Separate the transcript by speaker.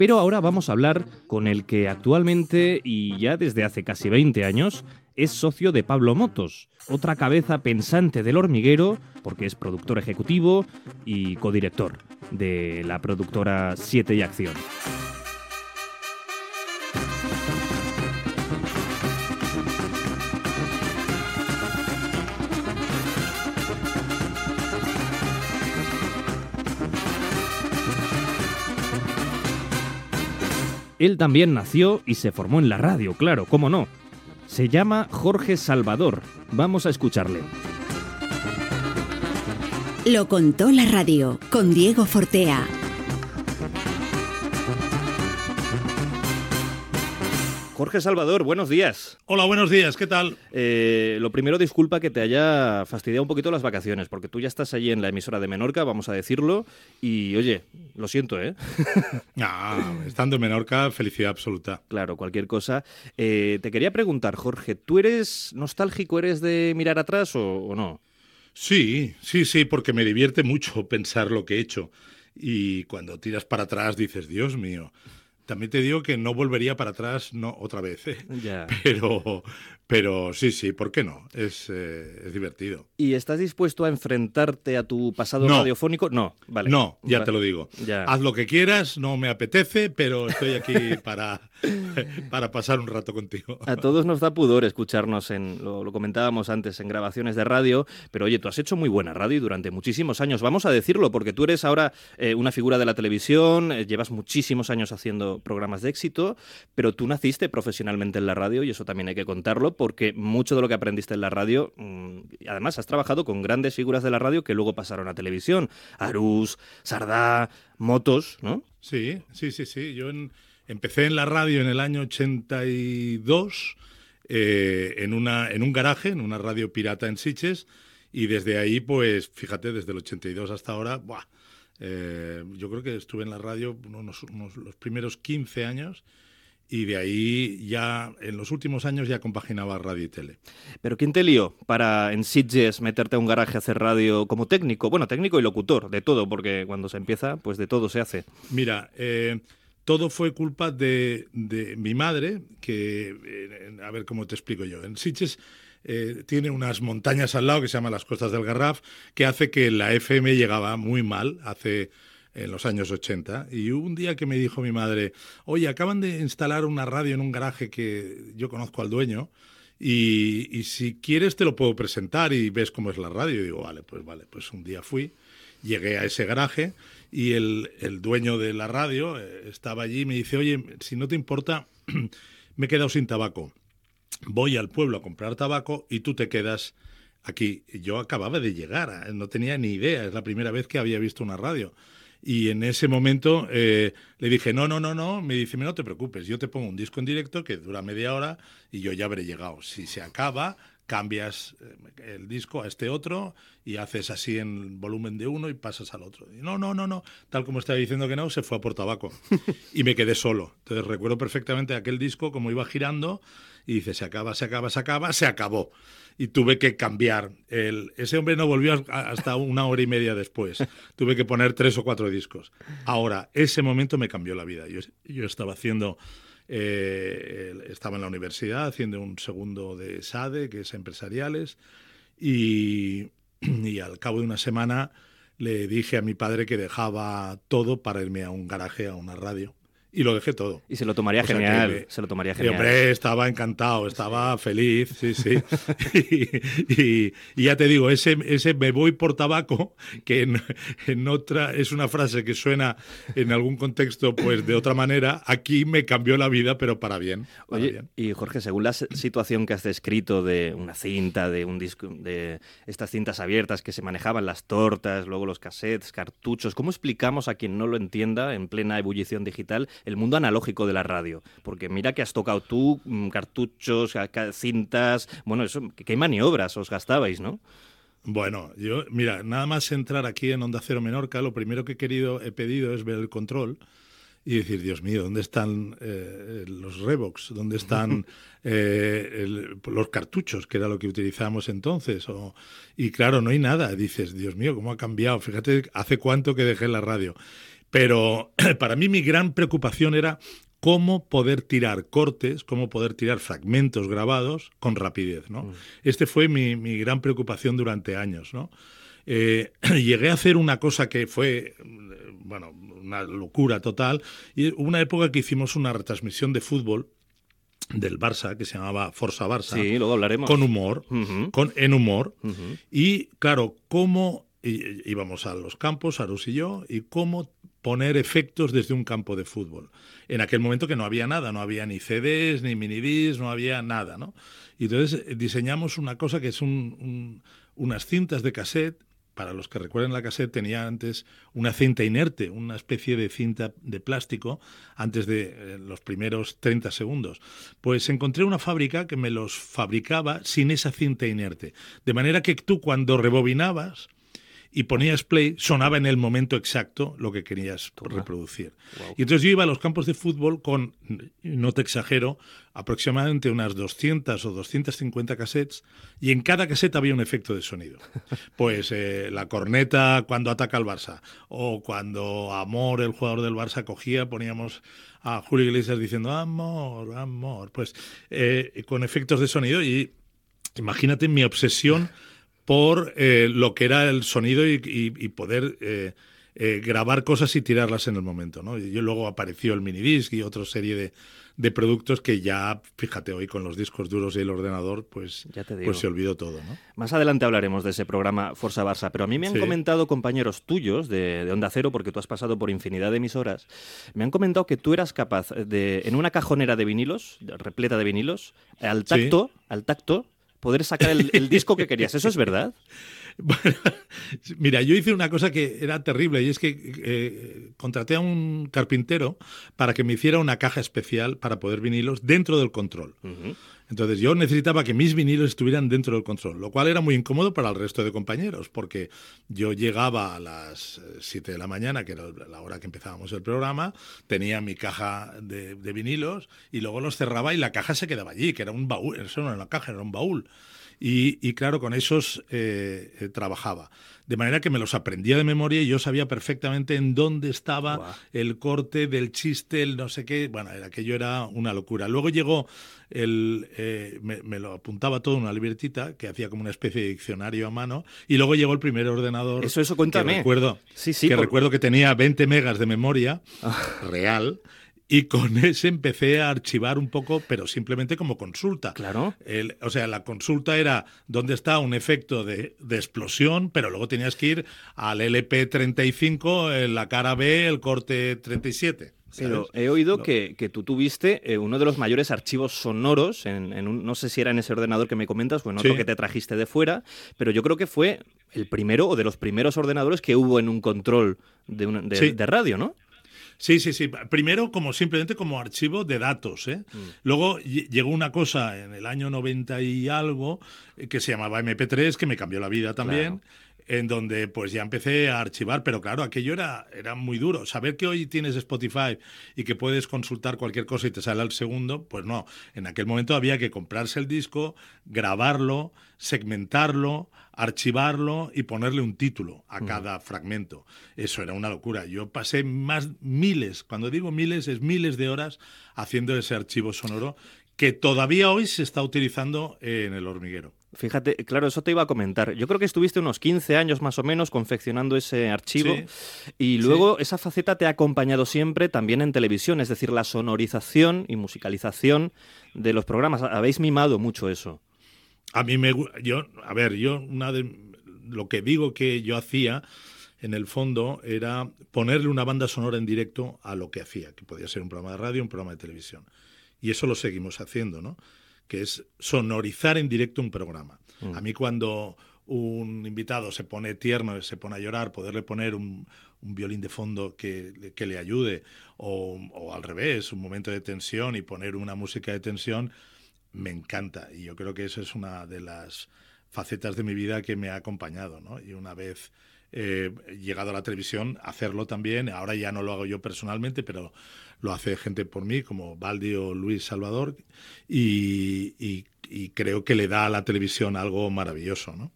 Speaker 1: Pero ahora vamos a hablar con el que actualmente, y ya desde hace casi 20 años, es socio de Pablo Motos, otra cabeza pensante del hormiguero, porque es productor ejecutivo y codirector de la productora 7 y Acción. Él también nació y se formó en la radio, claro, cómo no. Se llama Jorge Salvador. Vamos a escucharle.
Speaker 2: Lo contó la radio, con Diego Fortea.
Speaker 1: Jorge Salvador, buenos días.
Speaker 3: Hola, buenos días, ¿qué tal?
Speaker 1: Lo primero, disculpa que te haya fastidiado un poquito las vacaciones, porque tú ya estás allí en la emisora de Menorca, vamos a decirlo, y oye, lo siento, ¿eh?
Speaker 3: Estando en Menorca, felicidad absoluta.
Speaker 1: Claro, cualquier cosa. Te quería preguntar, Jorge, ¿tú eres nostálgico, eres de mirar atrás o no?
Speaker 3: Sí, porque me divierte mucho pensar lo que he hecho. Y cuando tiras para atrás dices, Dios mío. También te digo que no volvería para atrás, no otra vez, ¿eh?
Speaker 1: Ya.
Speaker 3: Pero sí, ¿por qué no? Es divertido.
Speaker 1: ¿Y estás dispuesto a enfrentarte a tu pasado radiofónico? No, vale.
Speaker 3: No, ya te lo digo.
Speaker 1: Ya.
Speaker 3: Haz lo que quieras, no me apetece, pero estoy aquí para pasar un rato contigo.
Speaker 1: A todos nos da pudor escucharnos, lo comentábamos antes, en grabaciones de radio, pero oye, tú has hecho muy buena radio y durante muchísimos años, vamos a decirlo, porque tú eres ahora una figura de la televisión, llevas muchísimos años haciendo programas de éxito, pero tú naciste profesionalmente en la radio y eso también hay que contarlo, porque mucho de lo que aprendiste en la radio, además has trabajado con grandes figuras de la radio que luego pasaron a televisión, Arús, Sardá, Motos, ¿no?
Speaker 3: Sí. Yo empecé en la radio en el año 82 en un garaje, en una radio pirata en Sitges, y desde ahí, pues, fíjate, desde el 82 hasta ahora, yo creo que estuve en la radio los primeros 15 años y de ahí ya, en los últimos años, ya compaginaba radio y tele.
Speaker 1: ¿Pero quién te lió para en Sitges meterte a un garaje a hacer radio como técnico? Bueno, técnico y locutor, de todo, porque cuando se empieza, pues de todo se hace.
Speaker 3: Mira, todo fue culpa de mi madre, que, a ver cómo te explico yo. En Sitges tiene unas montañas al lado que se llaman las Costas del Garraf, que hace que la FM llegaba muy mal en los años 80. Y hubo un día que me dijo mi madre, oye, acaban de instalar una radio en un garaje que yo conozco al dueño y si quieres te lo puedo presentar y ves cómo es la radio. Y digo, vale, pues un día fui, llegué a ese garaje y el dueño de la radio estaba allí y me dice, oye, si no te importa, me he quedado sin tabaco. Voy al pueblo a comprar tabaco y tú te quedas aquí. Yo acababa de llegar, no tenía ni idea, es la primera vez que había visto una radio. Y en ese momento le dije, no, me dice, no te preocupes, yo te pongo un disco en directo que dura media hora y yo ya habré llegado. Si se acaba, cambias el disco a este otro y haces así en volumen de uno y pasas al otro. Y no, tal como estaba diciendo que no, se fue a por tabaco. Y me quedé solo. Entonces recuerdo perfectamente aquel disco, como iba girando, y dice, se acabó. Y tuve que cambiar. Ese hombre no volvió hasta una hora y media después. Tuve que poner 3 o 4 discos. Ahora, ese momento me cambió la vida. Yo estaba estaba en la universidad haciendo un segundo de SADE, que es empresariales, y al cabo de una semana le dije a mi padre que dejaba todo para irme a un garaje, a una radio. Y lo dejé todo.
Speaker 1: Y se lo tomaría genial.
Speaker 3: Y hombre, estaba encantado, estaba feliz, sí. y ya te digo, ese me voy por tabaco, que en otra es una frase que suena en algún contexto pues de otra manera, aquí me cambió la vida, pero para bien.
Speaker 1: Oye, y Jorge, según la situación que has descrito de una cinta, de un disco, de estas cintas abiertas que se manejaban, las tortas, luego los cassettes, cartuchos, ¿cómo explicamos a quien no lo entienda en plena ebullición digital el mundo analógico de la radio? Porque mira que has tocado tú cartuchos, cintas, bueno, eso, qué maniobras os gastabais, ¿no?
Speaker 3: Bueno, mira, nada más entrar aquí en Onda Cero Menorca, lo primero que he pedido es ver el control y decir, Dios mío, ¿dónde están los Revox? ¿Dónde están los cartuchos, que era lo que utilizábamos entonces? Y claro, no hay nada. Dices, Dios mío, ¿cómo ha cambiado? Fíjate, ¿hace cuánto que dejé la radio? Pero para mí mi gran preocupación era cómo poder tirar cortes, cómo poder tirar fragmentos grabados con rapidez, ¿no? Este fue mi gran preocupación durante años, ¿no? Llegué a hacer una cosa que fue, bueno, una locura total, y una época que hicimos una retransmisión de fútbol del Barça, que se llamaba Forza Barça.
Speaker 1: Sí, luego hablaremos.
Speaker 3: Con humor, en humor.
Speaker 1: Uh-huh.
Speaker 3: Y claro, cómo íbamos a los campos, Arús y yo, y cómo poner efectos desde un campo de fútbol. En aquel momento que no había nada, no había ni CDs, ni minidiscs, no había nada, ¿no? Y entonces diseñamos una cosa que es unas cintas de cassette. Para los que recuerden, la cassette tenía antes una cinta inerte, una especie de cinta de plástico antes de los primeros 30 segundos. Pues encontré una fábrica que me los fabricaba sin esa cinta inerte. De manera que tú cuando rebobinabas y ponías play, sonaba en el momento exacto lo que querías reproducir. Wow. Y entonces yo iba a los campos de fútbol con, no te exagero, aproximadamente unas 200 o 250 cassettes, y en cada cassette había un efecto de sonido. Pues la corneta cuando ataca al Barça, o cuando Amor, el jugador del Barça, cogía, poníamos a Julio Iglesias diciendo Amor, Amor, pues con efectos de sonido. Y imagínate mi obsesión por lo que era el sonido y poder grabar cosas y tirarlas en el momento, ¿no? Y luego apareció el minidisc y otra serie de productos que ya, fíjate, hoy con los discos duros y el ordenador, pues se olvidó todo, ¿no?
Speaker 1: Más adelante hablaremos de ese programa Forza Barça, pero a mí me han comentado compañeros tuyos de Onda Cero, porque tú has pasado por infinidad de emisoras, me han comentado que tú eras capaz de, en una cajonera de vinilos, repleta de vinilos, al tacto, poder sacar el disco que querías. ¿Eso es verdad?
Speaker 3: Bueno, mira, yo hice una cosa que era terrible, y es que contraté a un carpintero para que me hiciera una caja especial para poder vinilos dentro del control. Uh-huh. Entonces yo necesitaba que mis vinilos estuvieran dentro del control, lo cual era muy incómodo para el resto de compañeros, porque yo llegaba a las 7 de la mañana, que era la hora que empezábamos el programa, tenía mi caja de vinilos y luego los cerraba y la caja se quedaba allí, que era un baúl, eso no era una caja, era un baúl. Y claro, con esos trabajaba. De manera que me los aprendía de memoria y yo sabía perfectamente en dónde estaba el corte del chiste, el no sé qué. Bueno, aquello era una locura. Luego llegó me lo apuntaba todo en una libretita que hacía como una especie de diccionario a mano, y luego llegó el primer ordenador.
Speaker 1: Eso cuéntame.
Speaker 3: Recuerdo que tenía 20 megas de memoria real. Y con ese empecé a archivar un poco, pero simplemente como consulta.
Speaker 1: Claro.
Speaker 3: O sea, la consulta era dónde está un efecto de explosión, pero luego tenías que ir al LP35, la cara B, el corte 37.
Speaker 1: Pero he oído que tú tuviste uno de los mayores archivos sonoros, no sé si era en ese ordenador que me comentas o en otro que te trajiste de fuera, pero yo creo que fue el primero o de los primeros ordenadores que hubo en un control de radio, ¿no?
Speaker 3: Sí. Primero simplemente como archivo de datos, ¿eh? Luego llegó una cosa en el año 90 y algo que se llamaba MP3, que me cambió la vida también. Claro. En donde pues ya empecé a archivar, pero claro, aquello era muy duro. Saber que hoy tienes Spotify y que puedes consultar cualquier cosa y te sale al segundo, pues no. En aquel momento había que comprarse el disco, grabarlo, segmentarlo, archivarlo y ponerle un título a cada fragmento. Eso era una locura. Yo pasé miles, cuando digo miles, es miles de horas haciendo ese archivo sonoro que todavía hoy se está utilizando en El Hormiguero.
Speaker 1: Fíjate, claro, eso te iba a comentar. Yo creo que estuviste unos 15 años más o menos confeccionando ese archivo y luego esa faceta te ha acompañado siempre también en televisión, es decir, la sonorización y musicalización de los programas. Habéis mimado mucho eso.
Speaker 3: A mí lo que digo que yo hacía en el fondo era ponerle una banda sonora en directo a lo que hacía, que podía ser un programa de radio, un programa de televisión. Y eso lo seguimos haciendo, ¿no? Que es sonorizar en directo un programa. A mí cuando un invitado se pone tierno, se pone a llorar, poderle poner un violín de fondo que le ayude, o al revés, un momento de tensión y poner una música de tensión, me encanta. Y yo creo que eso es una de las facetas de mi vida que me ha acompañado, ¿no? Y una vez llegado a la televisión, hacerlo también. Ahora ya no lo hago yo personalmente, pero lo hace gente por mí, como Baldi o Luis Salvador, y creo que le da a la televisión algo maravilloso, ¿no?